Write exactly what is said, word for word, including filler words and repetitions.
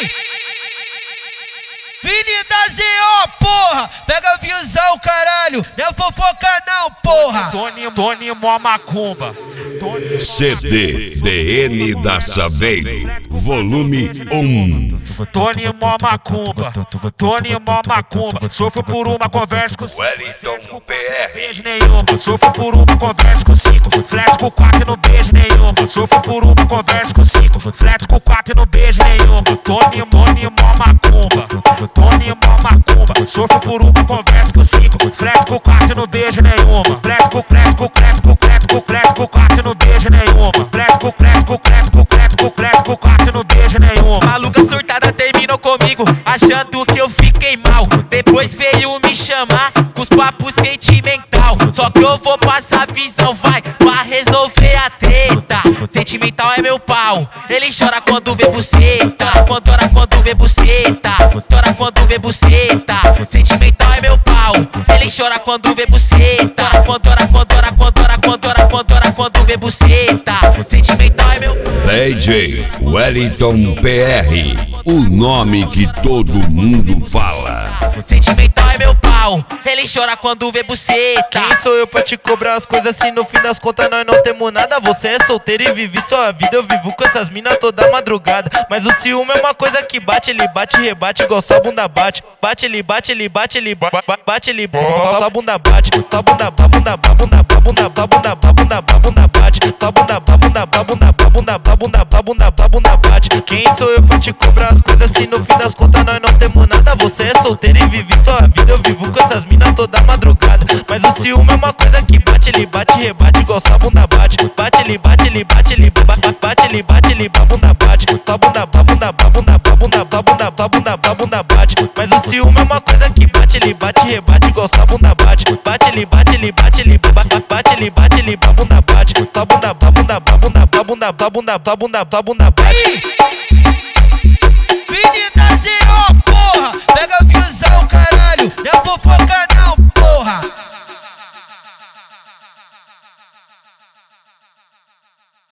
Vini da Z O, porra! Pega a visão, caralho! Não é fofoca não, porra! Tony, Tony, mó macumba. Tony, C D D N da Saveiro, volume um. Tony, mó macumba. Tony, mó macumba. Sofro por uma conversa com Wellington P R. beijo nenhuma. Sofro por uma conversa com cinco. Flat com quatro no beijo nenhuma. Sofro por uma conversa com cinco. Flat com quatro no beijo nenhuma. Tony, Tony, mó macumba. Tony, mó macumba. Sofro por uma conversa com cinco. Flat com quatro no beijo nenhuma. Flat com flat com flat com flat com flat com quatro no beijo nenhuma. Flat com flat com flat com flat com flat com quatro no beijo nenhuma. Maluca surtada terminou comigo, achando que eu fiquei mal. Depois veio me chamar com os papos sentimental. Só que eu vou passar visão, vai, pra resolver a treta. Sentimental é meu pau, ele chora quando vê buceta. Quando ora quando vê buceta, chora quando vê buceta. Sentimental é meu pau, ele chora quando vê buceta. Quando ora quando ora quando ora quando ora quando ora quando vê buceta. Sentimental é meu pau. D J Wellington P R, o nome que todo mundo fala. Sentimental é meu pau, ele chora quando vê buceta. Quem sou eu pra te cobrar as coisas se no fim das contas nós não temos nada? Você é solteiro e vive sua vida, eu vivo com essas minas toda madrugada. Mas o ciúme é uma coisa que bate, ele bate e rebate igual só bunda bate. Bate, ele bate, ele bate, ele ba- ba- bate, ele igual só bunda bate. Tua bunda, ba- bunda, ba- bunda, ba- bunda, ba- bunda, ba- bunda, ba- bunda bate. Tua bunda, ba- bunda, ba- bunda, ba- bunda, ba- bunda, ba- bunda, ba- bunda bate. Quem sou eu pra te cobrar as coisas se no fim das contas nós não temos nada? Você é solteiro e vive sua vida, eu vivo com essas minas toda madrugada. Mas o ciúme é uma coisa que bate, ele bate e rebate igual só bunda bate. Bate, ele bate, ele bate, ele ba- ba- bate, ele bate, ele ba- bunda bate. Tua bunda, ba- bunda, ba- bunda, ba- bunda, ba- bunda, ba- bunda, ba- bunda bate. Mas o ciúme é uma coisa que bate, ele bate e rebate igual só bunda bate. Bate, ele bate, ele bate, ele ba- ba- bate, ele bate, ele ba- bunda bate. Tua bunda, ba- bunda, ba- bunda, ba- bunda, ba- bunda, ba- bunda, ba- bunda bate.